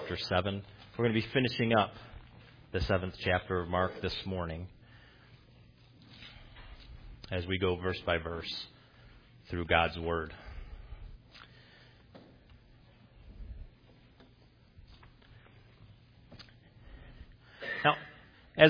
chapter 7. We're going to be finishing up the 7th chapter of Mark this morning as we go verse by verse through God's Word. Now, as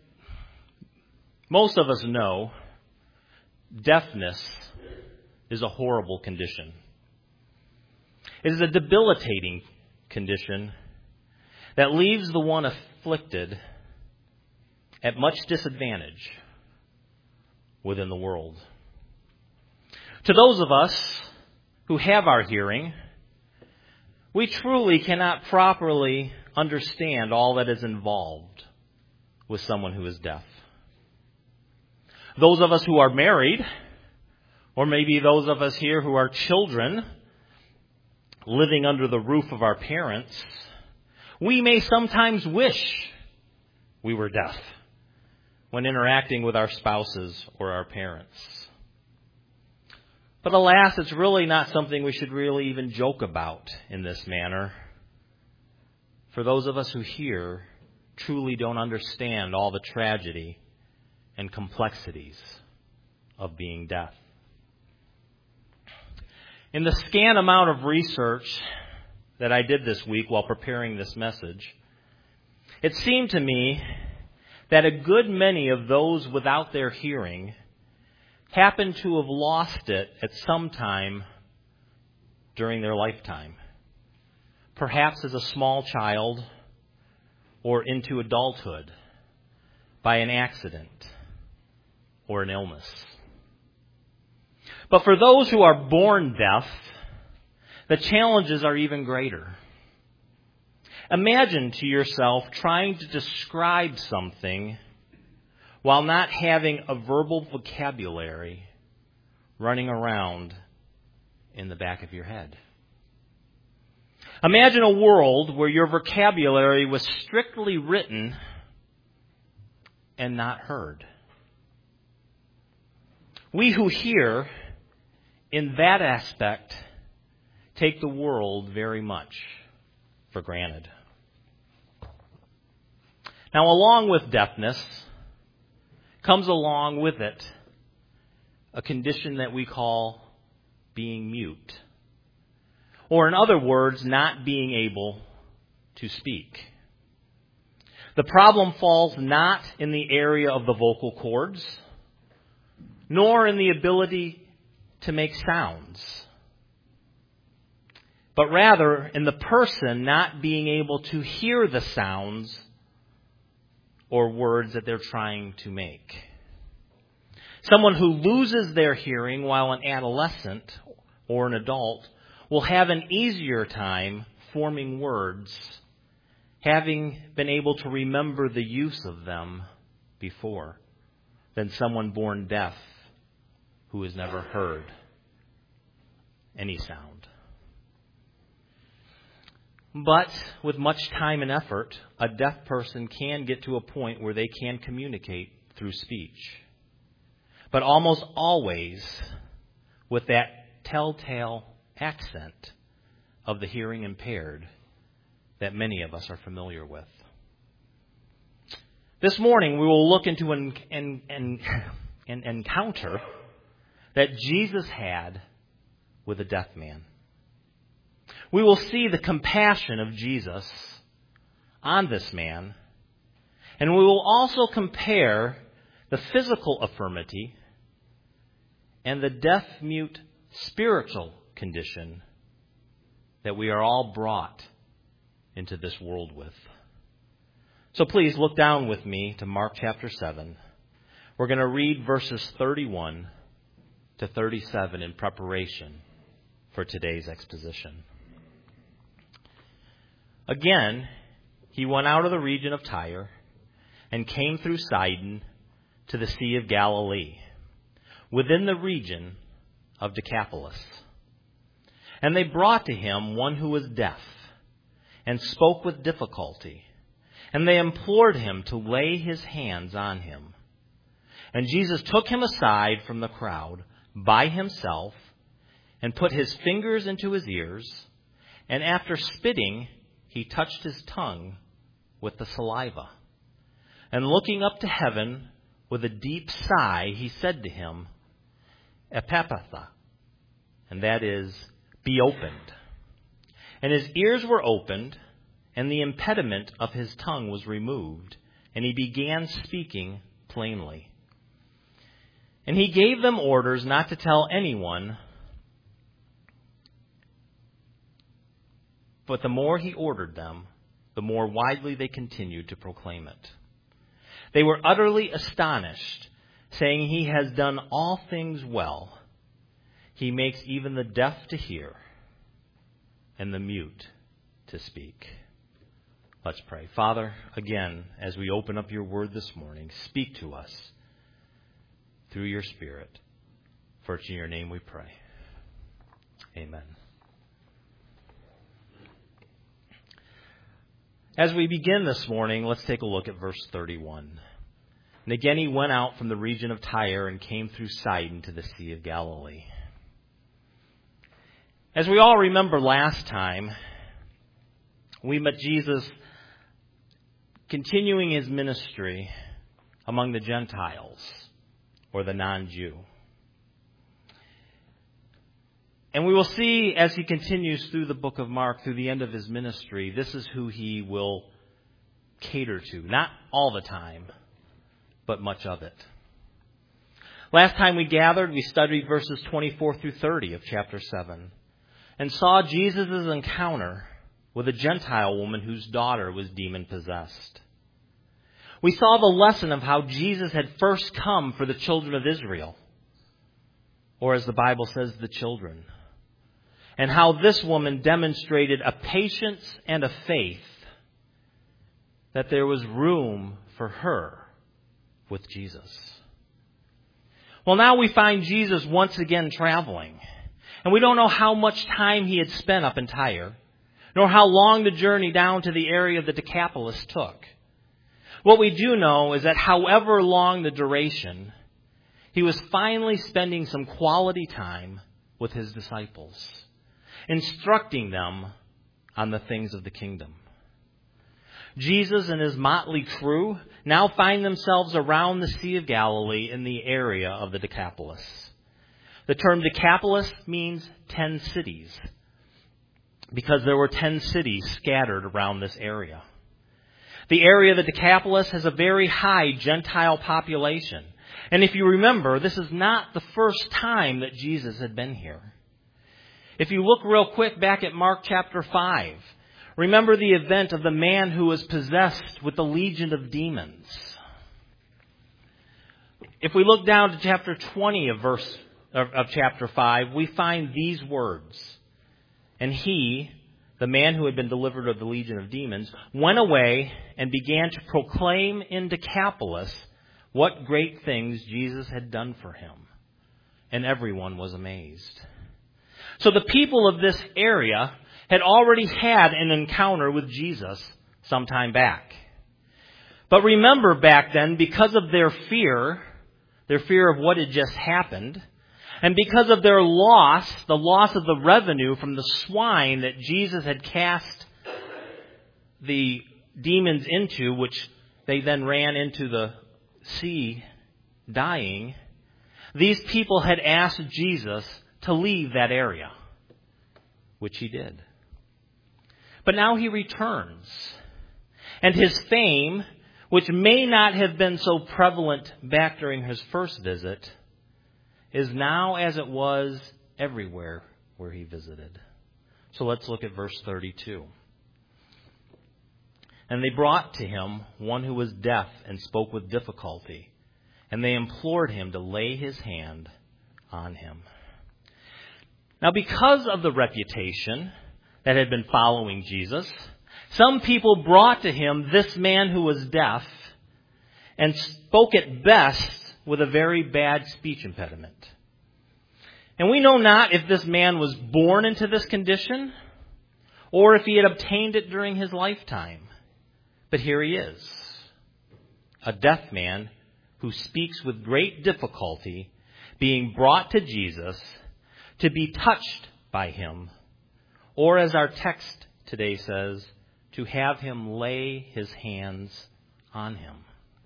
most of us know, deafness is a horrible condition. It is a debilitating condition that leaves the one afflicted at much disadvantage within the world. To those of us who have our hearing, we truly cannot properly understand all that is involved with someone who is deaf. Those of us who are married, or maybe those of us here who are children living under the roof of our parents, we may sometimes wish we were deaf when interacting with our spouses or our parents. But alas, it's really not something we should really even joke about in this manner. For those of us who hear truly don't understand all the tragedy and complexities of being deaf. In the scant amount of research that I did this week while preparing this message, it seemed to me that a good many of those without their hearing happen to have lost it at some time during their lifetime. Perhaps as a small child or into adulthood by an accident or an illness. But for those who are born deaf, the challenges are even greater. Imagine to yourself trying to describe something while not having a verbal vocabulary running around in the back of your head. Imagine a world where your vocabulary was strictly written and not heard. We who hear, in that aspect, take the world very much for granted. Now, along with deafness, comes along with it a condition that we call being mute. Or in other words, not being able to speak. The problem falls not in the area of the vocal cords, nor in the ability to make sounds, but rather in the person not being able to hear the sounds or words that they're trying to make. Someone who loses their hearing while an adolescent or an adult will have an easier time forming words, having been able to remember the use of them before, than someone born deaf who has never heard any sound. But with much time and effort, a deaf person can get to a point where they can communicate through speech. But almost always with that telltale accent of the hearing impaired that many of us are familiar with. This morning we will look into an encounter that Jesus had with a deaf man. We will see the compassion of Jesus on this man, and we will also compare the physical infirmity and the deaf-mute spiritual condition that we are all brought into this world with. So please look down with me to Mark chapter 7. We're going to read verses 31 to 37 in preparation for today's exposition. Again, he went out of the region of Tyre and came through Sidon to the Sea of Galilee, within the region of Decapolis. And they brought to him one who was deaf and spoke with difficulty, and they implored him to lay his hands on him. And Jesus took him aside from the crowd by himself and put his fingers into his ears, and after spitting, he touched his tongue with the saliva. And looking up to heaven with a deep sigh, he said to him, Ephphatha, and that is, be opened. And his ears were opened, and the impediment of his tongue was removed, and he began speaking plainly. And he gave them orders not to tell anyone, but the more he ordered them, the more widely they continued to proclaim it. They were utterly astonished, saying, He has done all things well. He makes even the deaf to hear and the mute to speak. Let's pray. Father, again, as we open up your word this morning, speak to us through your Spirit. For it's in your name we pray. Amen. As we begin this morning, let's take a look at verse 31. And again he went out from the region of Tyre and came through Sidon to the Sea of Galilee. As we all remember last time, we met Jesus continuing his ministry among the Gentiles, or the non-Jew. And we will see as he continues through the book of Mark, through the end of his ministry, this is who he will cater to. Not all the time, but much of it. Last time we gathered, we studied verses 24 through 30 of chapter 7 and saw Jesus' encounter with a Gentile woman whose daughter was demon-possessed. We saw the lesson of how Jesus had first come for the children of Israel, or as the Bible says, the children, and how this woman demonstrated a patience and a faith that there was room for her with Jesus. Well, now we find Jesus once again traveling, and we don't know how much time he had spent up in Tyre, nor how long the journey down to the area of the Decapolis took. What we do know is that however long the duration, he was finally spending some quality time with his disciples, instructing them on the things of the kingdom. Jesus and his motley crew now find themselves around the Sea of Galilee in the area of the Decapolis. The term Decapolis means 10 cities, because there were 10 cities scattered around this area. The area of the Decapolis has a very high Gentile population. And if you remember, this is not the first time that Jesus had been here. If you look real quick back at Mark chapter 5, remember the event of the man who was possessed with the legion of demons. If we look down to chapter 20 of chapter 5, we find these words. And he, the man who had been delivered of the legion of demons, went away and began to proclaim in Decapolis what great things Jesus had done for him. And everyone was amazed. So the people of this area had already had an encounter with Jesus some time back. But remember back then, because of their fear of what had just happened, and because of their loss, the loss of the revenue from the swine that Jesus had cast the demons into, which they then ran into the sea dying, these people had asked Jesus to leave that area, which he did. But now he returns, and his fame, which may not have been so prevalent back during his first visit, is now as it was everywhere where he visited. So let's look at verse 32. And they brought to him one who was deaf and spoke with difficulty, and they implored him to lay his hand on him. Now, because of the reputation that had been following Jesus, some people brought to him this man who was deaf and spoke at best with a very bad speech impediment. And we know not if this man was born into this condition or if he had obtained it during his lifetime. But here he is, a deaf man who speaks with great difficulty, being brought to Jesus to be touched by him, or as our text today says, to have him lay his hands on him.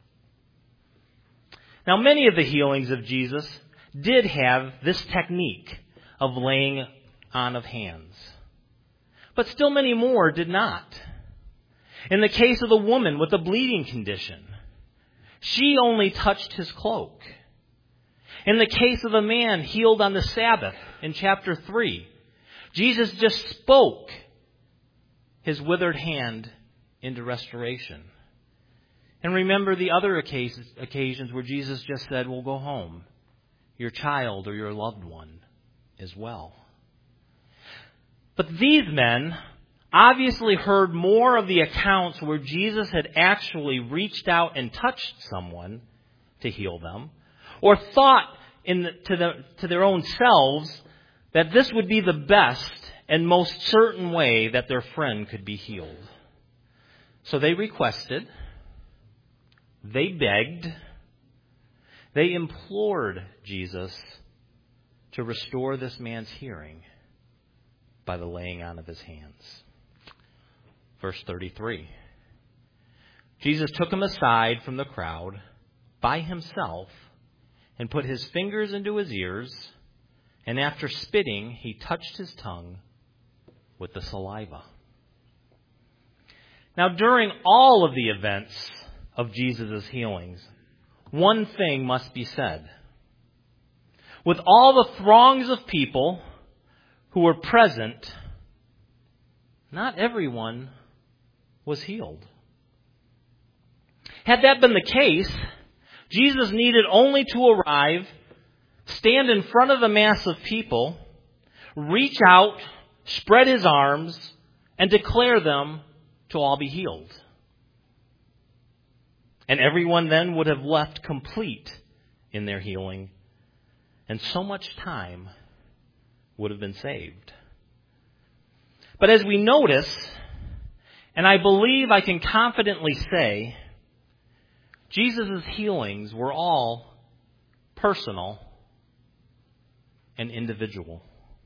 Now, many of the healings of Jesus did have this technique of laying on of hands. But still many more did not. In the case of the woman with the bleeding condition, she only touched his cloak. In the case of the man healed on the Sabbath in chapter 3, Jesus just spoke his withered hand into restoration. And remember the other occasions where Jesus just said, well, go home. Your child or your loved one is well. But these men obviously heard more of the accounts where Jesus had actually reached out and touched someone to heal them, or thought to their own selves that this would be the best and most certain way that their friend could be healed. So they requested, they begged, they implored Jesus to restore this man's hearing by the laying on of his hands. Verse 33. Jesus took him aside from the crowd by himself and put his fingers into his ears, and after spitting, he touched his tongue with the saliva. Now, during all of the events of Jesus' healings, one thing must be said. With all the throngs of people who were present, not everyone was healed. Had that been the case, Jesus needed only to arrive, stand in front of the mass of people, reach out, spread his arms, and declare them to all be healed. And everyone then would have left complete in their healing, and so much time would have been saved. But as we notice, and I believe I can confidently say, Jesus' healings were all personal and individual.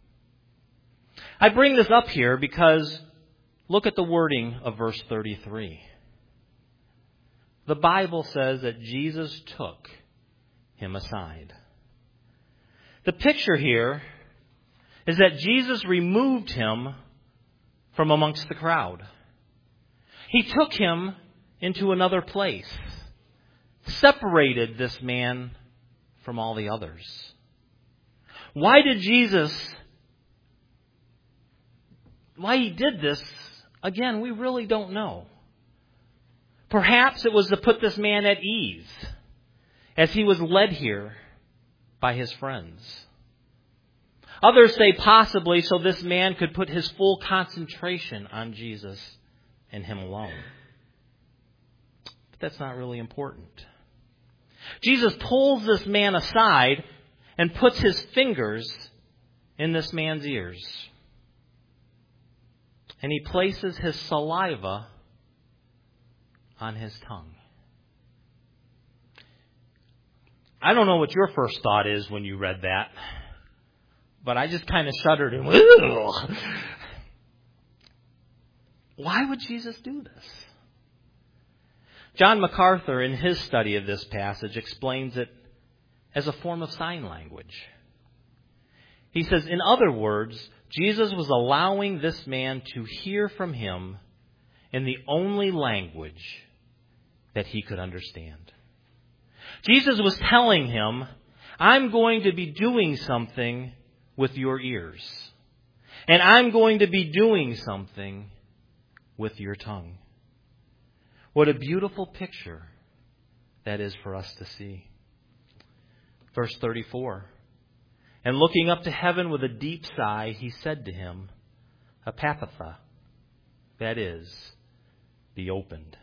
I bring this up here because look at the wording of verse 33. The Bible says that Jesus took him aside. The picture here is that Jesus removed him from amongst the crowd. He took him into another place, separated this man from all the others. Why he did this, again, we really don't know. Perhaps it was to put this man at ease as he was led here by his friends. Others say possibly so this man could put his full concentration on Jesus and him alone. But that's not really important. Jesus pulls this man aside and puts his fingers in this man's ears. And he places his saliva on his tongue. I don't know what your first thought is when you read that, but I just kind of shuddered and went, ugh. Why would Jesus do this? John MacArthur, in his study of this passage, explains it as a form of sign language. He says, in other words, Jesus was allowing this man to hear from him in the only language that he could understand. Jesus was telling him, I'm going to be doing something with your ears. And I'm going to be doing something with your tongue. What a beautiful picture that is for us to see. Verse 34. And looking up to heaven with a deep sigh, he said to him, Ephphatha, that is, be opened.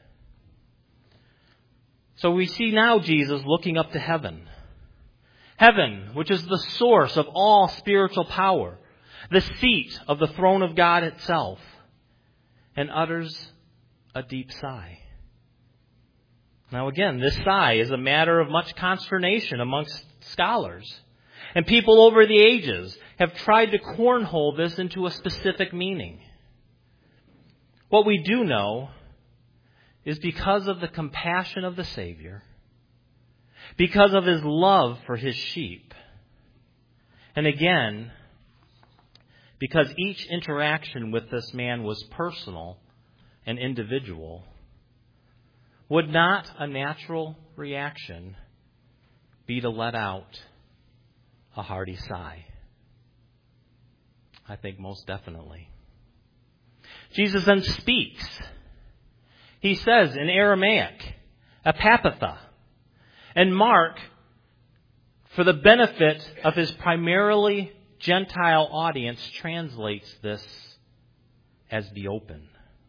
So we see now Jesus looking up to heaven. Heaven, which is the source of all spiritual power, the seat of the throne of God itself, and utters a deep sigh. Now again, this sigh is a matter of much consternation amongst scholars. And people over the ages have tried to cornhole this into a specific meaning. What we do know is because of the compassion of the Savior, because of his love for his sheep, and again, because each interaction with this man was personal and individual, would not a natural reaction be to let out a hearty sigh? I think most definitely. Jesus then speaks. He says in Aramaic, "Epaphatha." And Mark, for the benefit of his primarily Gentile audience, translates this as "be open."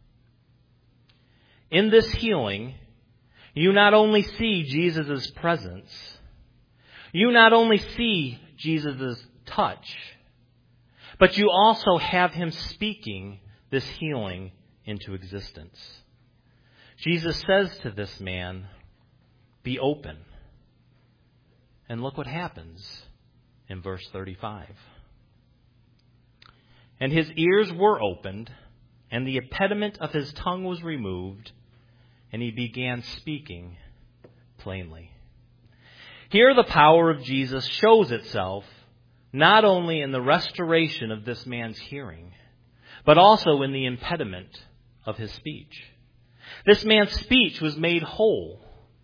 In this healing, you not only see Jesus' presence, you not only see Jesus' touch, but you also have him speaking this healing into existence. Jesus says to this man, "Be open." And look what happens in verse 35. And his ears were opened, and the impediment of his tongue was removed, and he began speaking plainly. Here the power of Jesus shows itself not only in the restoration of this man's hearing, but also in the impediment of his speech. This man's speech was made whole.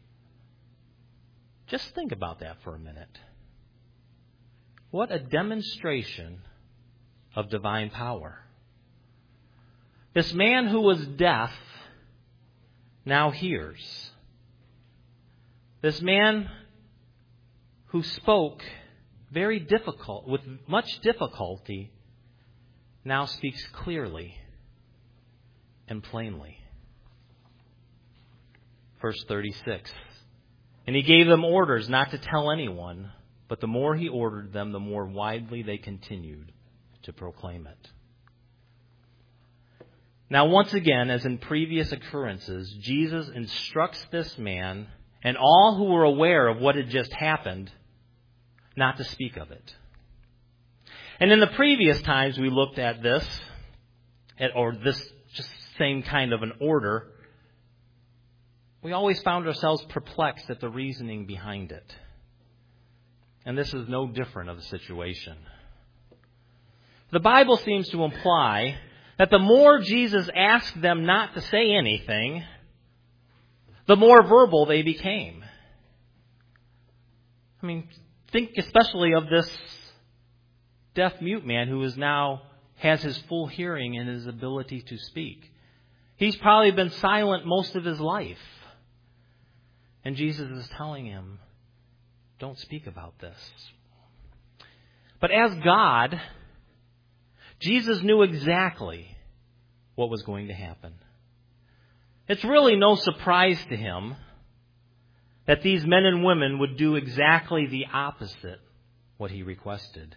Just think about that for a minute. What a demonstration of divine power. This man who was deaf now hears. This man who spoke with much difficulty, now speaks clearly and plainly. Verse 36. And he gave them orders not to tell anyone, but the more he ordered them, the more widely they continued to proclaim it. Now, once again, as in previous occurrences, Jesus instructs this man and all who were aware of what had just happened not to speak of it. And in the previous times we looked at this, or this just same kind of an order, we always found ourselves perplexed at the reasoning behind it. And this is no different of the situation. The Bible seems to imply that the more Jesus asked them not to say anything, the more verbal they became. I mean, think especially of this deaf-mute man who is now has his full hearing and his ability to speak. He's probably been silent most of his life. And Jesus is telling him, don't speak about this. But as God, Jesus knew exactly what was going to happen. It's really no surprise to him that these men and women would do exactly the opposite what he requested.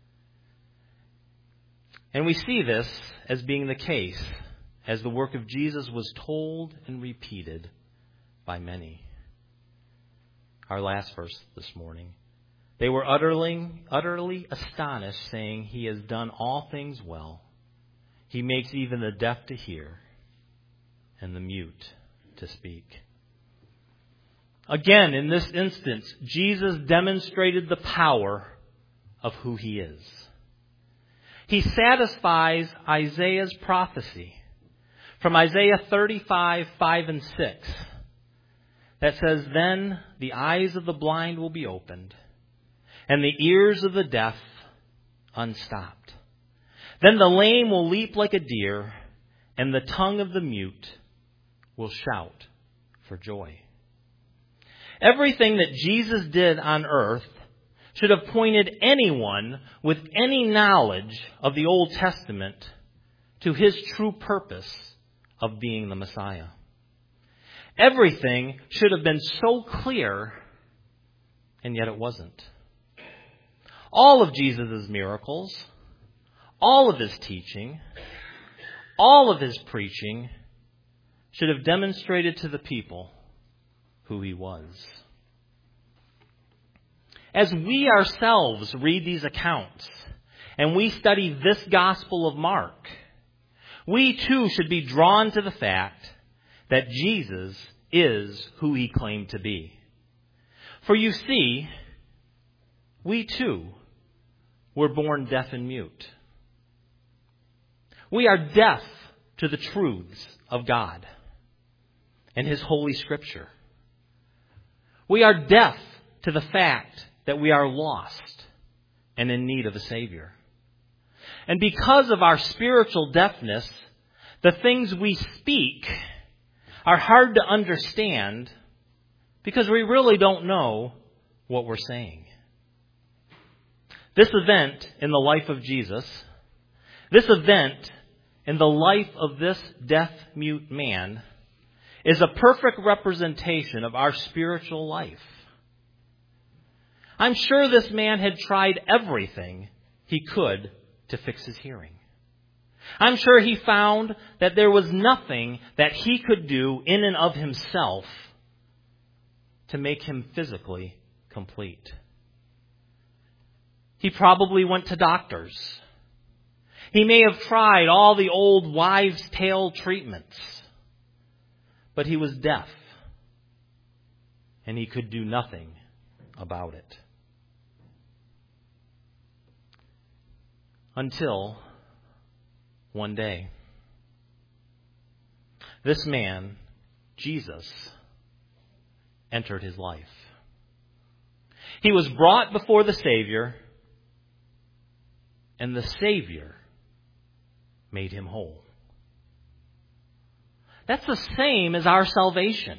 And we see this as being the case as the work of Jesus was told and repeated by many. Our last verse this morning. They were utterly astonished, saying, "He has done all things well. He makes even the deaf to hear and the mute to speak." Again, in this instance, Jesus demonstrated the power of who he is. He satisfies Isaiah's prophecy from Isaiah 35, 5 and 6. That says, "Then the eyes of the blind will be opened, and the ears of the deaf unstopped. Then the lame will leap like a deer, and the tongue of the mute will shout for joy." Everything that Jesus did on earth should have pointed anyone with any knowledge of the Old Testament to his true purpose of being the Messiah. Everything should have been so clear, and yet it wasn't. All of Jesus' miracles, all of his teaching, all of his preaching should have demonstrated to the people who he was. As we ourselves read these accounts and we study this Gospel of Mark, we too should be drawn to the fact that Jesus is who he claimed to be. For you see, we too were born deaf and mute. We are deaf to the truths of God and his holy scripture. We are deaf to the fact that we are lost and in need of a Savior. And because of our spiritual deafness, the things we speak are hard to understand because we really don't know what we're saying. This event in the life of Jesus, this event in the life of this deaf-mute man, is a perfect representation of our spiritual life. I'm sure this man had tried everything he could to fix his hearing. I'm sure he found that there was nothing that he could do in and of himself to make him physically complete. He probably went to doctors. He may have tried all the old wives' tale treatments, but he was deaf, and he could do nothing about it. Until one day, this man, Jesus, entered his life. He was brought before the Savior, and the Savior made him whole. That's the same as our salvation.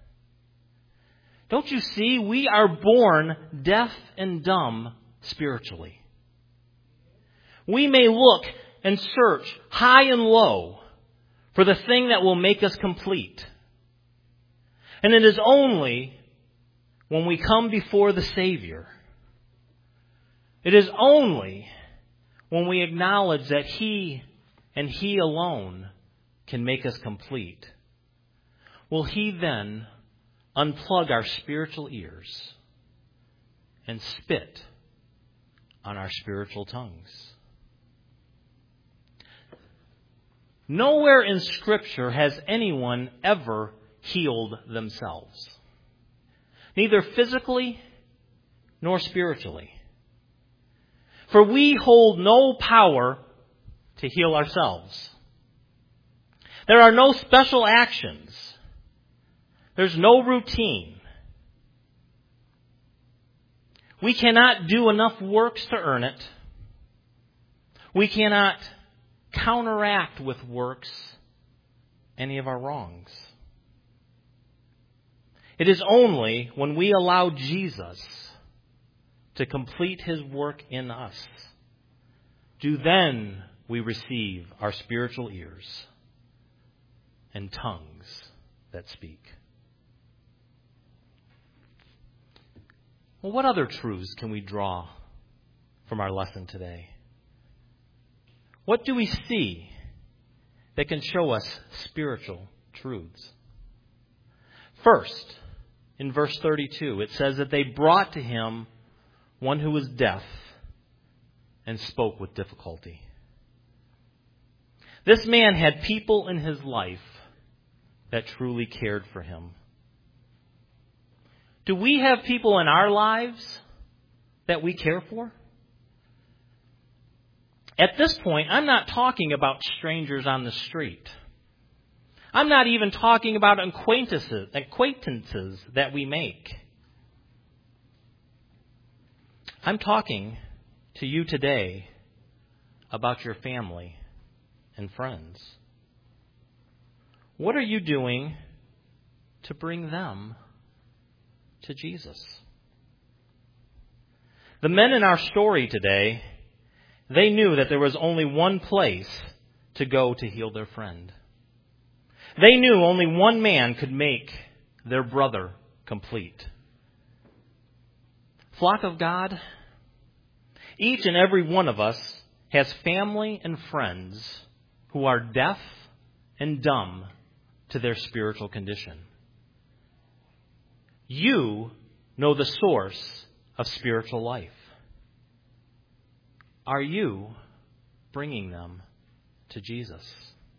Don't you see? We are born deaf and dumb spiritually. We may look and search high and low for the thing that will make us complete. And it is only when we come before the Savior, it is only when we acknowledge that He and He alone can make us complete, will He then unplug our spiritual ears and spit on our spiritual tongues. Nowhere in Scripture has anyone ever healed themselves, neither physically nor spiritually. For we hold no power to heal ourselves. There are no special actions. There's no routine. We cannot do enough works to earn it. We cannot counteract with works any of our wrongs. It is only when we allow Jesus to complete His work in us do then we receive our spiritual ears and tongues that speak. Well, what other truths can we draw from our lesson today? What do we see that can show us spiritual truths? First, in verse 32, it says that they brought to him one who was deaf and spoke with difficulty. This man had people in his life that truly cared for him. Do we have people in our lives that we care for? At this point, I'm not talking about strangers on the street. I'm not even talking about acquaintances that we make. I'm talking to you today about your family and friends. What are you doing to bring them to Jesus? The men in our story today, they knew that there was only one place to go to heal their friend. They knew only one man could make their brother complete. Flock of God, each and every one of us has family and friends who are deaf and dumb to their spiritual condition. You know the source of spiritual life. Are you bringing them to Jesus?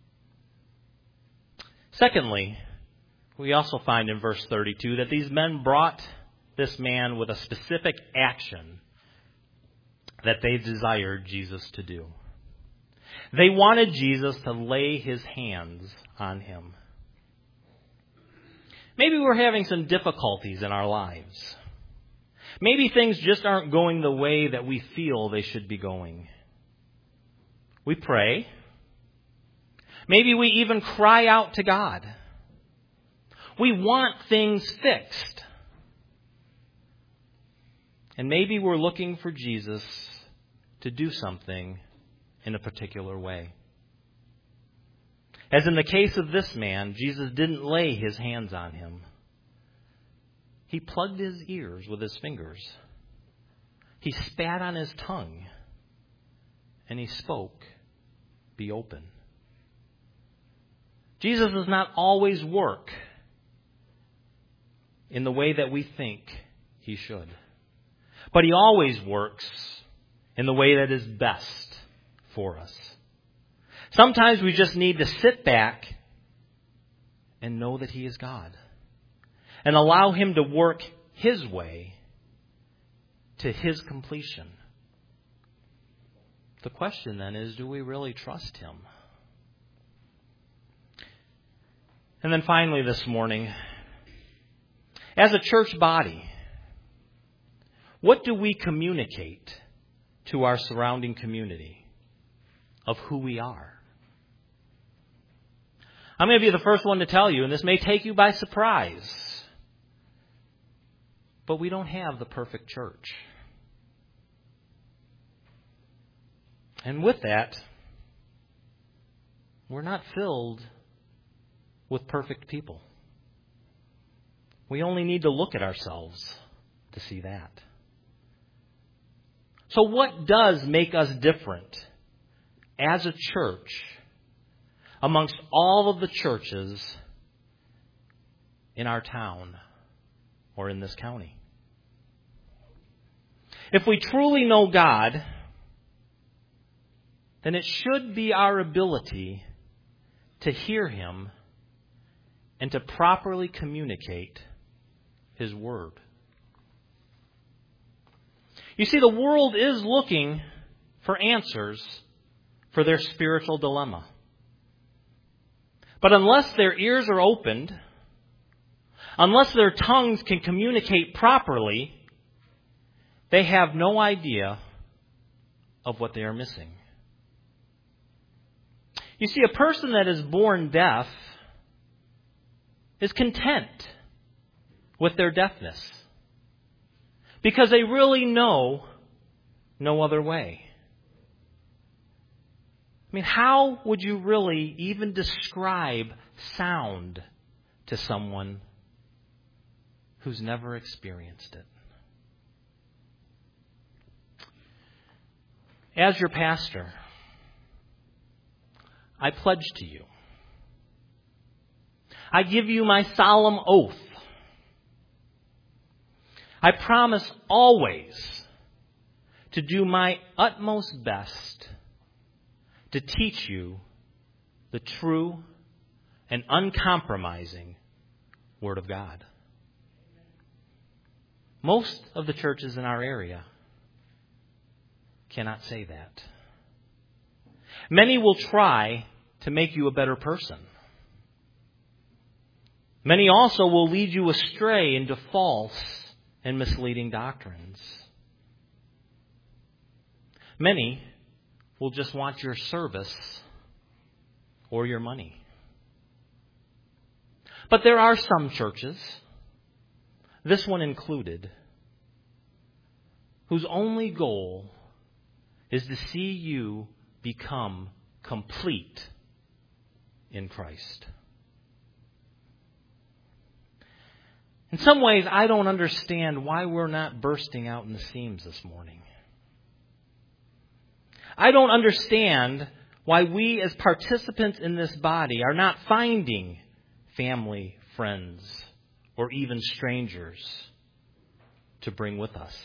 Secondly, we also find in verse 32 that these men brought this man with a specific action that they desired Jesus to do. They wanted Jesus to lay his hands on him. Maybe we're having some difficulties in our lives. Maybe things just aren't going the way that we feel they should be going. We pray. Maybe we even cry out to God. We want things fixed. And maybe we're looking for Jesus to do something in a particular way. As in the case of this man, Jesus didn't lay his hands on him. He plugged his ears with his fingers. He spat on his tongue. And he spoke, "Be open." Jesus does not always work in the way that we think he should. But he always works in the way that is best for us. Sometimes we just need to sit back and know that he is God and allow him to work his way to his completion. The question then is, do we really trust him? And then finally this morning, as a church body, what do we communicate to our surrounding community of who we are? I'm going to be the first one to tell you, and this may take you by surprise, but we don't have the perfect church. And with that, we're not filled with perfect people. We only need to look at ourselves to see that. So what does make us different as a church amongst all of the churches in our town or in this county? If we truly know God, then it should be our ability to hear him and to properly communicate his word. You see, the world is looking for answers for their spiritual dilemma. But unless their ears are opened, unless their tongues can communicate properly, they have no idea of what they are missing. You see, a person that is born deaf is content with their deafness because they really know no other way. I mean, how would you really even describe sound to someone who's never experienced it? As your pastor, I pledge to you, I give you my solemn oath, I promise always to do my utmost best to teach you the true and uncompromising Word of God. Most of the churches in our area cannot say that. Many will try to make you a better person. Many also will lead you astray into false and misleading doctrines. Many will just want your service or your money. But there are some churches, this one included, whose only goal is to see you become complete in Christ. In some ways, I don't understand why we're not bursting out in the seams this morning. I don't understand why we as participants in this body are not finding family, friends, or even strangers to bring with us.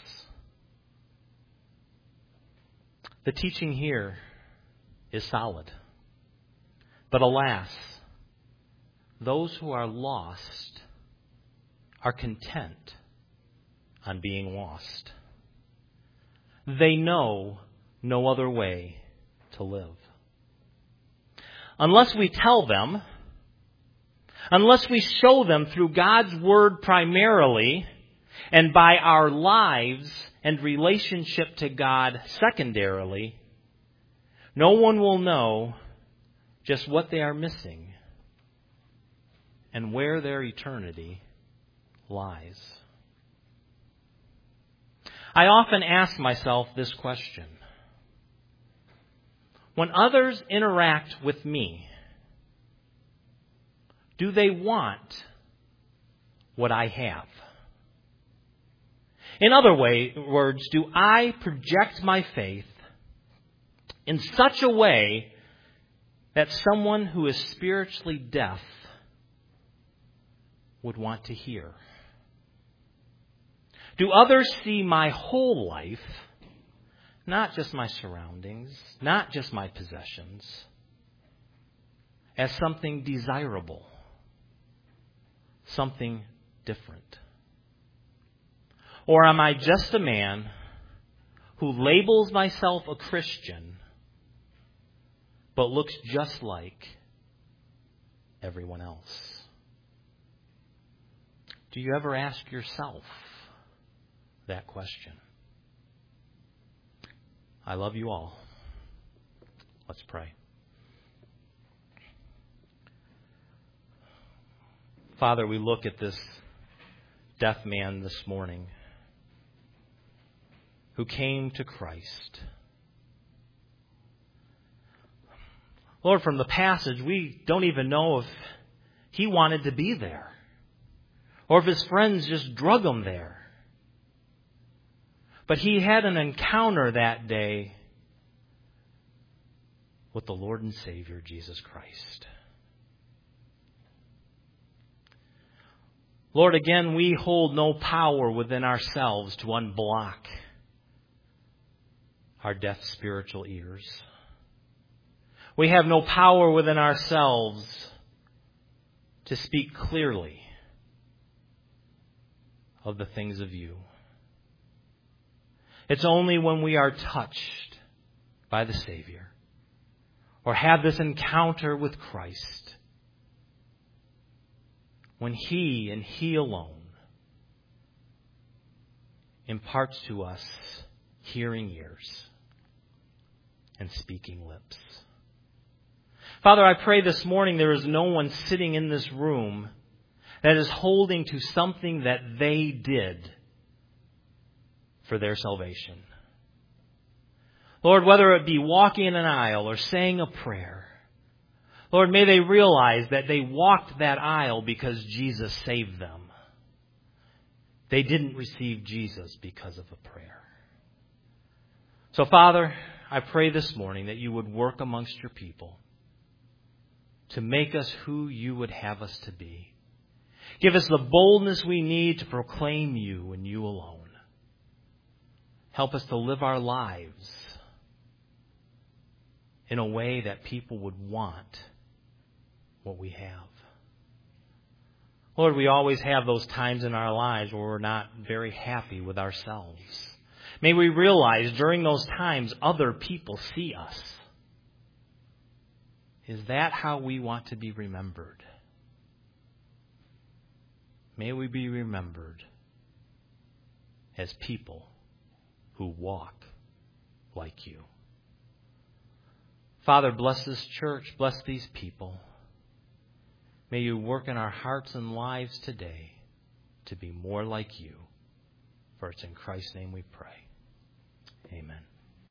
The teaching here is solid. But alas, those who are lost are content on being lost. They know no other way to live. Unless we tell them, unless we show them through God's Word primarily, and by our lives and relationship to God secondarily, no one will know just what they are missing and where their eternity lies. I often ask myself this question. When others interact with me, do they want what I have? In other words, do I project my faith in such a way that someone who is spiritually deaf would want to hear? Do others see my whole life, not just my surroundings, not just my possessions, as something desirable, something different? Or am I just a man who labels myself a Christian but looks just like everyone else? Do you ever ask yourself that question? I love you all. Let's pray. Father, we look at this deaf man this morning who came to Christ. Lord, from the passage, we don't even know if he wanted to be there or if his friends just drug him there. But he had an encounter that day with the Lord and Savior, Jesus Christ. Lord, again, we hold no power within ourselves to unblock our deaf spiritual ears. We have no power within ourselves to speak clearly of the things of you. It's only when we are touched by the Savior or have this encounter with Christ, when He and He alone imparts to us hearing ears and speaking lips. Father, I pray this morning there is no one sitting in this room that is holding to something that they did for their salvation. Lord, whether it be walking in an aisle or saying a prayer, Lord, may they realize that they walked that aisle because Jesus saved them. They didn't receive Jesus because of a prayer. So, Father, I pray this morning that you would work amongst your people to make us who you would have us to be. Give us the boldness we need to proclaim you and you alone. Help us to live our lives in a way that people would want what we have. Lord, we always have those times in our lives where we're not very happy with ourselves. May we realize during those times other people see us. Is that how we want to be remembered? May we be remembered as people who walk like you. Father, bless this church, bless these people. May you work in our hearts and lives today to be more like you. For it's in Christ's name we pray. Amen.